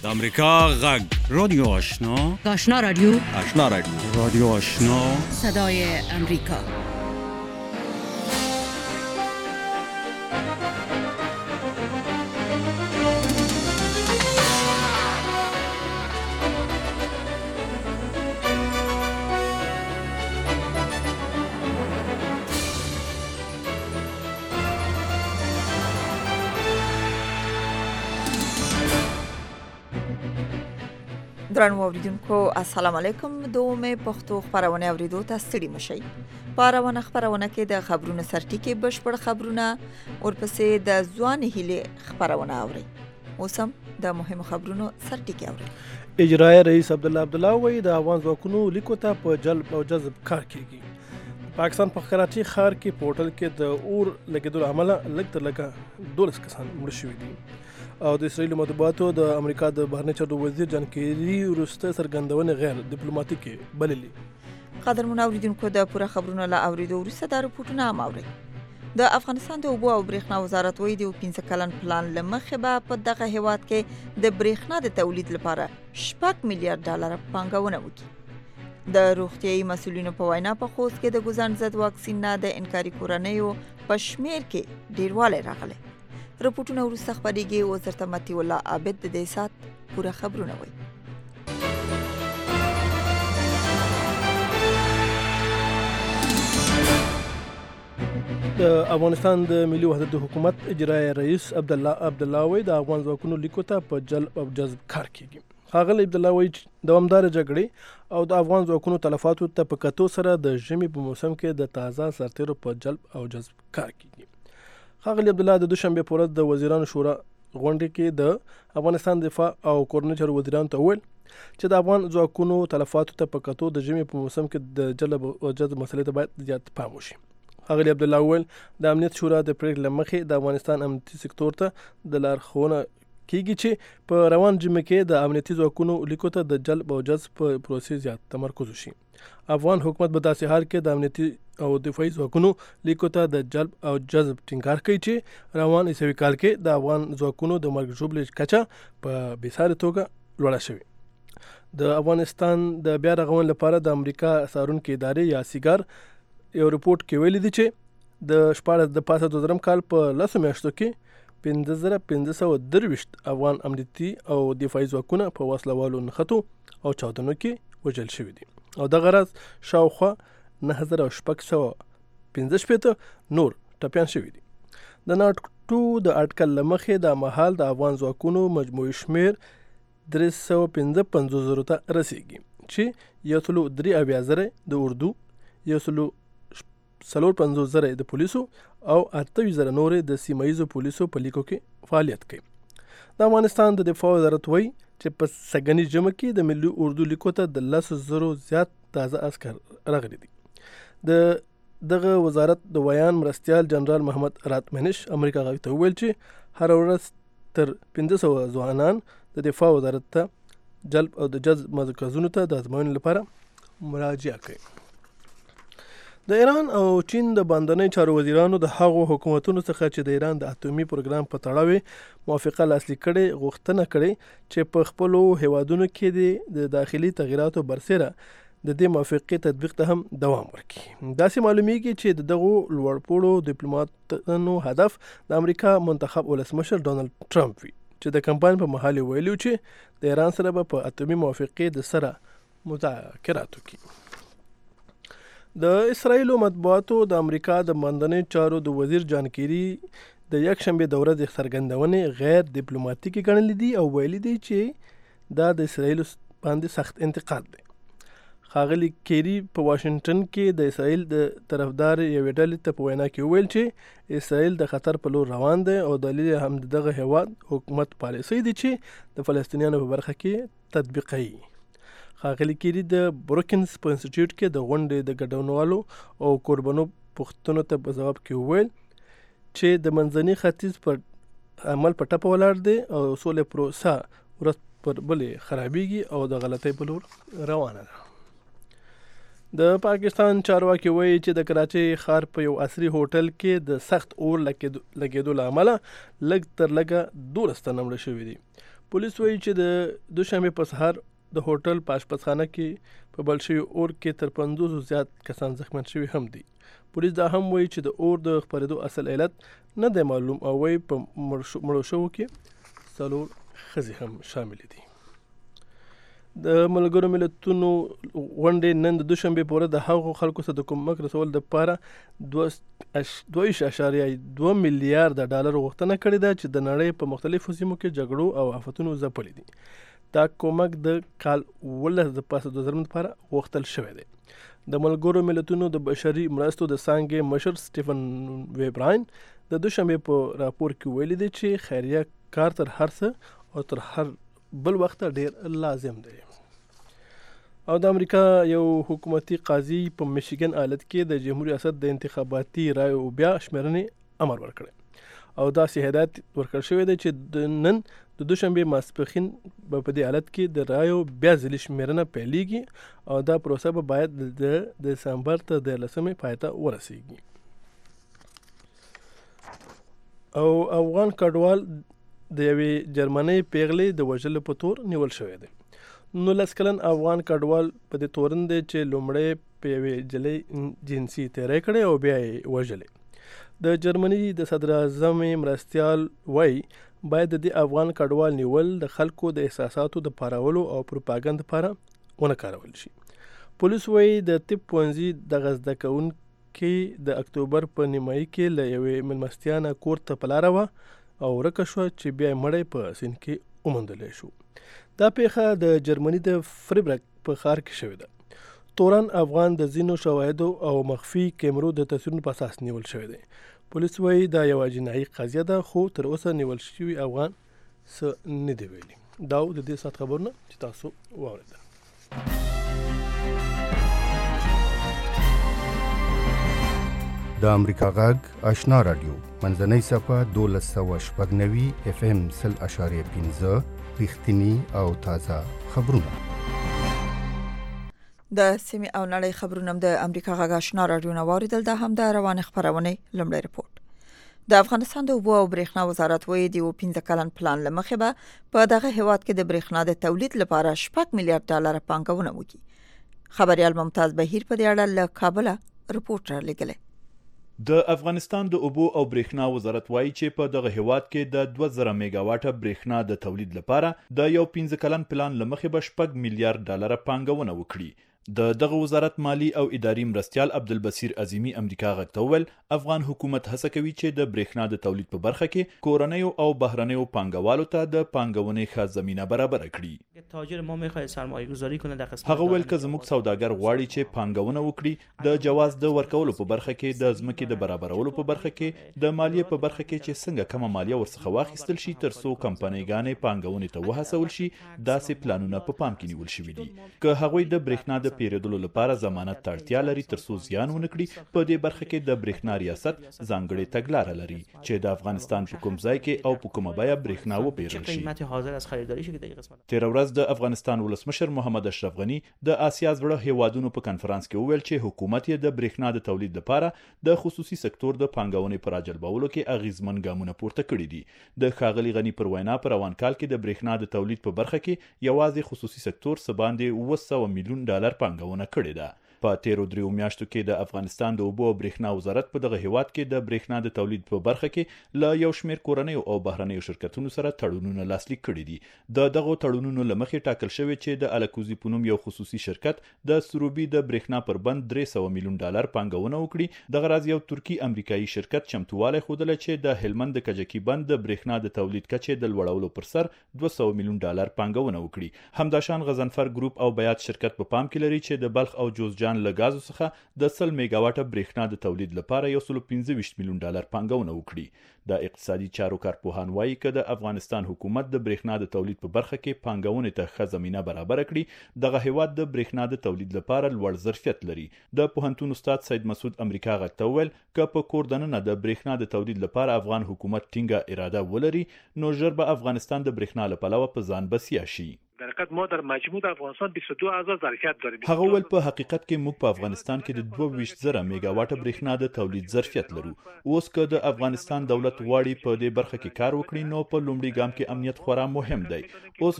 د امریکا غږ رادیو آشنا، آشنا رادیو، آشنا رادیو، رادیو آشنا، صدای امریکا. درنو اوریدونکو السلام علیکم. دومه پښتو خبرونه اوریدو ته ستړي مشئ. خبرونه کې د خبرونو سرټیکي بشپړ خبرونه ورپسې د ځوان هیله خبرونه اوري. اوسم د مهمو خبرونو سرټیکي اوري. اجرایي رئیس عبدالله وایي د افغان ځواکونو لیکو ته په جلب او جذب کار کیږي. پاکستان په کراچي ښار کې پورټل کې د اور لګیدو عمله لږ تر لږه 12 کسان مړ شوي دي. او د اسرائیل مطبوعاتو د امریکا د بهرنی چارو وزیر جان کیری وروسته څرګندونې غیر ډیپلوماټیکي بللې. قدرمن اوریدونکو د پوره خبرونو لا اوریدو وروسته د رپورټونو هم اوري. د افغانستان د اوبو او برېښنا وزارت وایي د 15 کلن پلان لمخې به په دغه هیواد کې د برېښنا د تولید لپاره 6 میلیارډ ډالر پانګونه وکړي. د روغتيایي مسؤلینو په وینا په خوست کې د ګوزن ضد واکسین نه د انکاري کورنیو په شمیر کې ډیروالی راغلی. رپورټونه وروسته خبرېږي. وزیر متي الله عابد د دې سات پوره خبرونه وایي. د افغانستان د ملي وحدت حکومت اجرایي رئیس عبدالله وایي د افغان ځواکونو لیکو ته په جلب او جذب کار کیږي. ښاغلی عبدالله وایي دوامداره جګړې او د افغان ځواکونو تلفاتو ته په کتو سره د ژمي په موسم کې د تازه سرتیرو په جلب او جذب کار کیږي. ښاغلی عبدالله د دوشنبه په ورځ د وزیرانو شورا غونډه کې د افغانستان دفاع او کورنیو چارو وزیرانو ته وویل چې د افغان ځواکونو تلفاتو ته په کتو د ژمي په موسم کې د جلب او جذب مسلې ته باید زیات پام وشي. ښاغلی عبدالله وویل د امنیت شورا د پریکړې له مخې د افغانستان امنیتي سکتور ته د لارښوونه کیږي چې په روان ژمي کې د امنیتي ځواکونو لیکو ته د جلب او جذب په پروسې زیات تمرکز وشي. افغان حکومت په داسې حال کې د امنیتي او دفاعي ځواکونو لیکو ته د جلب او جذب ټینګار کوي چې روان عیسوي کال کې د افغان ځواکونو د مرګ ژوبلې کچه په بېسارې توګه لوړه شوې. د افغانستان د بیا رغونې لپاره د امریکا څارونکې ادارې یا سیګار یو رپورټ کې ویلي دي چې د 2014 کال په 10 میاشتو کې 5523 افغان امنیتي او دفاعي ځواکونه په وسلوالو نښتو او چاودنو کې وژل شوي دي او دغه راز شاوخوا 9615 نور ټپیان شوي دي. د ناټو د اټکل له مخې د مهال د افغان ځواکونو مجموعي شمیر 355,000 ته رسیږي چې 1,380,000 د اردو، 1,450,000 د پولیسو او 28,000 نور د سیمایي پولیسو په لیکو کې فعالیت کوي. د افغانستان د دفاع وزارت وایي چې په سږني ژمي کې د ملي اردو لیکو ته د 10,000 زیات تازه عسکر راغلي دي. دغه وزارت د ویان مرستیال جنرال محمد راتمنش امریکا غږ ته وویل چې هر ورځ تر 500 ځوانان د دفاع وزارت ته جلب او د جذب مرکزونو ته د ازموینې لپاره مراجعه کوي. د ایران او چین د باندنۍ چارو وزیرانو د هغو حکومتونو څخه چې د ایران د اټومي پروګرام په تړاو موافقه لاسلیک کړې غوښتنه کړې چې په خپلو هیوادونو کې د داخلي تغییراتو برسره د دې موافقې تطبیق ته هم دوام ورکړي. داسې معلومیږي چې دغه لوړپوړو ډیپلوماټانو هدف د امریکا منتخب ولسمشر ډونالد ټرمپ وي چې د کمپاین په مهال ویلي چې د ایران سره به په اټومي موافقې د سره مذاکرات وکړي. د اسرائیل مطبوعاتو د امریکا د باندنۍ چارو د وزیر جان کیری د یک شنبه د ورځې څرګندونې غیر ډیپلوماټیکي ګڼلې دي او ویلي دي چې دا د اسرائیل باندې سخت انتقاد دی. ښاغلی کیری په واشنگټن کې د اسرائیل د طرفدار یوې ډلې ته په وینا کې ویل چې اسرائیل د خطر په لور روان دی او دلیل هم دغه هیواد حکومت پالیسي دي چې د فلسطینیانو په برخه کې تطبیقوي. ښاغلی کیری د بروکینز په انسټیټیوټ کې د غونډې د ګډونوالو او قربانو پوښتنو ته په ځواب کې وویل چې د منځني ختیځ پر عمل په ټپه ولاړ دی او سولې پروسه ورځ پر بلې خرابېږي او د غلطۍ په لور روانه ده. د پاکستان چارواکي وایي چې د کراچۍ ښار په یو عصري هوټل کې د سخت اور لګېدو له امله لږ تر لږه 12 تنه مړه شوي دي. پولیس وایي چې د دوشنبه په سهار د هوټل په اشپزخانه کې په بل شوي اور کې تر 50 زیات کسان زخمیان شوي هم دي. پولیس دا هم وایي چې د اور د خپرېدو اصل علت نه دی معلوم او وایي په مړو شوو کې 4 ښځې هم شامل دي. د ملګرو ملتونو غونډې نن د دوشنبه په ورځ د هغو خلکو سره د کومک رسول لپاره 2.2 میلیارډ ډالر غوښتنه کړې ده چې د نړۍ په مختلفو سیمو کې جګړو او آفتونو ځپلي دي. دا کومک د کال 2020 لپاره غوښتل شوی دی. د ملګرو ملتونو د بشري مرستو د څانګې مشر سټیفن ویبراین د دوشنبه په راپور کې ویلي دی چې خیریه کار تر هر څه او تر هر بل وخت ډیر لازم دی. او د امریکا یو حکومتي قاضي په میشیګن ایالت کې د جمهوریت ریاست د انتخاباتي رایو بیا شمیرنې امر ورکړی او دا هدایت ورکړل شوی دی چې نن د دوشنبه ماسپښین په دې ایالت کې د رایو بیا ځلې شمیرنه پیلېږي او دا پروسه به باید د دسمبر تر 13 پای ته ورسیږي. او افغان کډوال د یوې جرمنۍ پیغلې د وژلو په تور نیول شوی دی. 19 کلن افغان کډوال په دې تورن دی چې لومړی په یوې جلۍ جنسي تیری کړی او بیا یې وژلې. د جرمني د صدر اعظم مرستیال وایي باید د دې افغان کډوال نیول د خلکو د احساساتو د پارولو او پروپاګند لپاره ونه کارول شي. پولیس وایي د طب پوهنځي د زده کوونکې د اکتوبر په نیمایي کې له یوې مېلمستیا نه کور ته په لاره وه او ورکه شوه چې بیا یې مړی په سیند کې وموندلی شو. دا پیښه د جرمني د فریبرګ په ښار کې شوې ده. تورن افغان د ځینو شواهدو او مخفي کیمرو د تصویرونو په اساس نیول شوی دی. پولیس وایي دا یوه جنایي قضیه ده خو تر اوسه نیول شوي افغان څه نه دی ویلي. دا د دې ساعت خبرونه چې تاسو واورېدل. د امریکا غږ آشنا رادیو منځنۍ صفحه 1290 FM 0.5 رښتینی او تازه خبرونه. د سیمې او نړۍ خبرونه د امریکا غږ آشنا رادیو نه واوریدل. دا هم د روان خبرونه لمړی رپورت. د افغانستان د اوبو او برېښنا وزارت وایي د 15 کلن پلان لمخې به په دغه هیواد کې د برېښنا د تولید لپاره 6 میلیارډ ډالر پانګونه وکړي. خبريال ممتاز بهیر په دې اړه له کابل رپورټ راغلی. د افغانستان د اوبو او برېښنا وزارت وایي چې په دغه هیواد کې د 2000 میگاواټه برېښنا د تولید لپاره د یو 15 کلن پلان لمخې به 6 میلیارډ ډالر پانګونه وکړي. د دغه وزارت مالی او اداري مرستیال عبدالبصیر عظیمی امریکا غږ ته وویل افغان حکومت هڅه کوي چې د برېښنا د تولید په برخه کې کورنیو او بهرنیو پانګوالو ته د پانګونې ښه زمینه برابر کړي. تاجر ما میخواد سرمایه گذاری کنه در قسمت هغه ویل که زموږ سوداګر غواړي چې پانګونه وکړي د جواز د ورکولو په برخه کې د ځمکې د برابرولو په برخه کې د مالیې په برخه کې چې څنګه کمه مالیه ورڅخه واخیستل شي تر څو کمپنیګانې پانګونې ته وهڅول شي داسې پلانونه په پام کې نیول شوي دي. که هغوی د برېښنا د پیرودلو لپاره ضمانت ته اړتیا لري تر څو زیان ونه کړي په دې برخه کې د برېښنا ریاست ځانګړې تګلاره لري چې د افغانستان په کوم ځای کې او په کومه بیه برېښنا وپېرل شي. تېره ورځ د افغانستان ولسمشر محمد اشرف غني د آسیا زړه هیوادونو په کنفرانس کې وویل چې حکومت یې د برېښنا د تولید لپاره د خصوصي سکتور د پانګونې پر راجلبولو کې اغیزمن ګامونه پورته کړي دي. د ښاغلي غني پر وینا په روان کال کې د برېښنا د تولید په برخه کې یوازې خصوصي سکتور څه باندې 200 میلیون ډالر پانګونه کړې ده. په تیرو 3 میاشتو کې د افغانستان د اوبو او برېښنا وزارت په دغه هیواد کې د برېښنا د تولید په برخه کې له یو شمېر کورنیو او بهرنیو شرکتونو سره تړونونه لاسلیک کړي دي. د دغه تړونونو له مخې ټاکل شوی چې د الکوزي په نوم یو خصوصي شرکت د سروبي د برېښنا پر بند 300 میلیون ډالر پانګونه وکړي. دغه راز یو ترکی امریکایي شرکت چمتوالی ښودله چې د هلمند د کجکي بند د برېښنا د تولید کچې د لوړولو پر سر 200 میلیون ډالر پانګونه وکړي. همداشان غزنفر ګروپ او بیات شرکت په پام کې لري چې د بلخ او جوزجان له ګازو څخه د 100 میگاواټه برېښنا د تولید لپاره 125 میلیون ډالر پانګونه وکړي. د اقتصادي چارو کارپوهان وایي که د افغانستان حکومت د برېښنا د تولید په برخه کې پانګونې ته ښه زمینه برابر کړي دغه هیواد د برېښنا د تولید لپاره لوړ ظرفیت لري. د پوهنتون استاد سید مسعود امریکا غږ ته وویل که په کور دننه د برېښنا د تولید لپاره افغان حکومت ټینګه اراده ولري نو ژر به افغانستان د برېښنا له پلوه په ځان بسیا شي. در حقیقت ما در مجموع در افغانستان 22000 ظرفیت داریم. هغه ول په حقیقت کې موږ په افغانستان کې د 22,000 میگاواټه برېښنا د تولید ظرفیت لرو. اوس که د افغانستان دولت غواړي په دې برخه کې کار وکړي نو په لومړي ګام کې امنیت خورا مهم دی. اوس